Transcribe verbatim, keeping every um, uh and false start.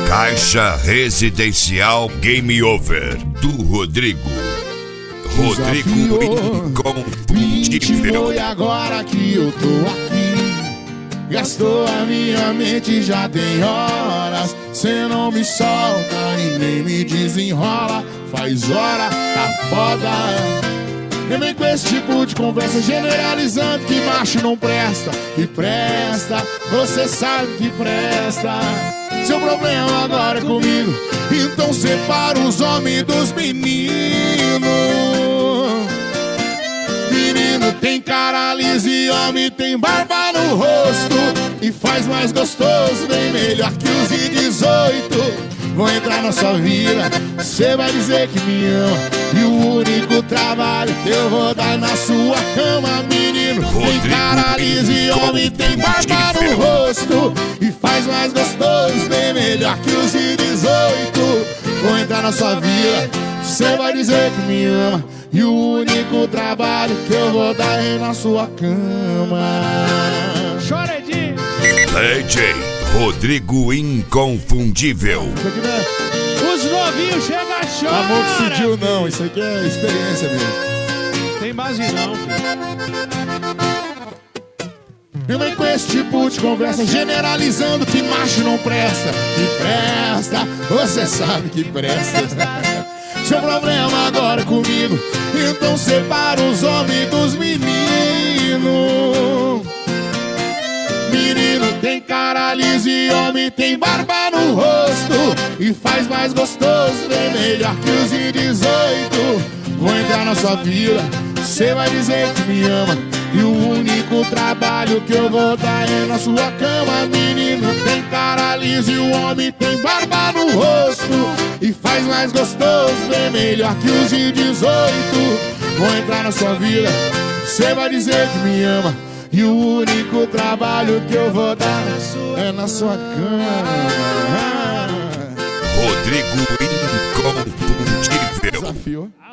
Caixa Residencial Game Over do Rodrigo. Rodrigo Inconfundível. E agora que eu tô aqui, gastou a minha mente já tem horas. Cê não me solta e nem me desenrola. Faz hora, tá foda. Nem vem com esse tipo de conversa generalizando que macho não presta. Que presta, você sabe que presta. Seu problema agora é comigo, então separa os homens dos meninos. Menino tem cara lisa e homem tem barba no rosto, e faz mais gostoso, bem melhor que os de dezoito. Vou entrar na sua vida, cê vai dizer que me ama, e o único trabalho que eu vou dar na sua cama. Menino tem cara lisa e homem tem barba no rosto, e faz mais gostoso, bem melhor que os de dezoito. Vou entrar na sua vida, cê vai dizer que me ama, e o único trabalho que eu vou dar é na sua cama. Chora, Edinho. D J Rodrigo Inconfundível. Os novinhos chegam a chorar. Amor que sutil não, isso aqui é experiência mesmo. Tem base não, filho. Não vem com esse tipo de conversa generalizando que macho não presta. Que presta, você sabe que presta. Seu problema agora é comigo, então separa os homens dos meninos. Menino tem cara lisa e homem tem barba no rosto, e faz mais gostoso, bem melhor que os de dezoito. Vou entrar na sua vida, cê vai dizer que me ama, e o único trabalho que eu vou dar é na sua cama. Menino tem cara lisa e o homem tem barba no rosto, e faz mais gostoso, bem melhor que os de dezoito. Vou entrar na sua vida, cê vai dizer que me ama, e o único trabalho que eu vou dar é na sua cama. Rodrigo Inconfundível. Desafio.